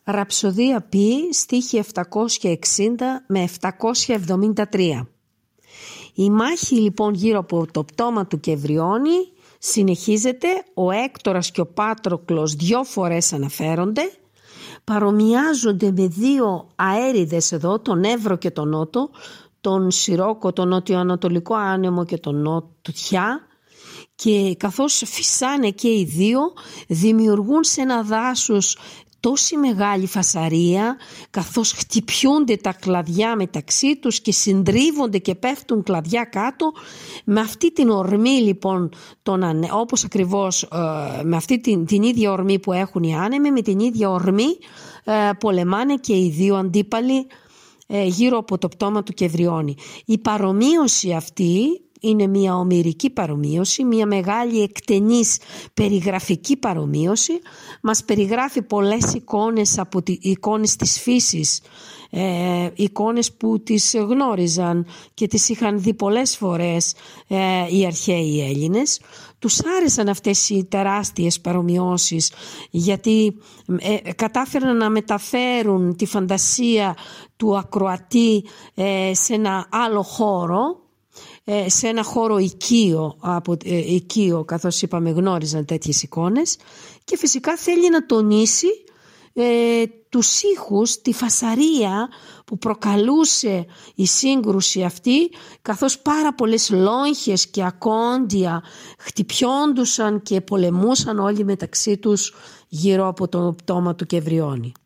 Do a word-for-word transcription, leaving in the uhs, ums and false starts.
Ραψοδία Π, στίχη επτακόσια εξήντα με επτακόσια εβδομήντα τρία. Η μάχη λοιπόν γύρω από το πτώμα του Κευριώνη συνεχίζεται, ο Έκτορας και ο Πάτροκλος δυο φορές αναφέρονται, παρομοιάζονται με δύο αέριδες εδώ, τον Εύρο και τον Νότο, τον Σιρόκο, τον Νότιο-Ανατολικό Άνεμο και τον Νότια, και καθώς φυσάνε και οι δύο δημιουργούν σε ένα δάσος τόση μεγάλη φασαρία, καθώς χτυπιούνται τα κλαδιά μεταξύ τους και συντρίβονται και πέφτουν κλαδιά κάτω. Με αυτή την ορμή λοιπόν, τον, όπως ακριβώς ε, με αυτή την, την ίδια ορμή που έχουν οι άνεμοι, με την ίδια ορμή ε, πολεμάνε και οι δύο αντίπαλοι ε, γύρω από το πτώμα του Κευριώνη. Η παρομοίωση αυτή είναι μια ομηρική παρομοίωση, μια μεγάλη εκτενής περιγραφική παρομοίωση. Μας περιγράφει πολλές εικόνες, από τη, εικόνες της φύσης, ε, εικόνες που τις γνώριζαν και τις είχαν δει πολλές φορές ε, οι αρχαίοι Έλληνες. Τους άρεσαν αυτές οι τεράστιες παρομοιώσεις, γιατί ε, κατάφεραν να μεταφέρουν τη φαντασία του ακροατή ε, σε ένα άλλο χώρο, σε ένα χώρο οικείο, από, ε, οικείο καθώς είπαμε γνώριζαν τέτοιες εικόνες, και φυσικά θέλει να τονίσει ε, τους ήχους, τη φασαρία που προκαλούσε η σύγκρουση αυτή, καθώς πάρα πολλές λόγχες και ακόντια χτυπιόντουσαν και πολεμούσαν όλοι μεταξύ τους γύρω από το πτώμα του Κευριώνη.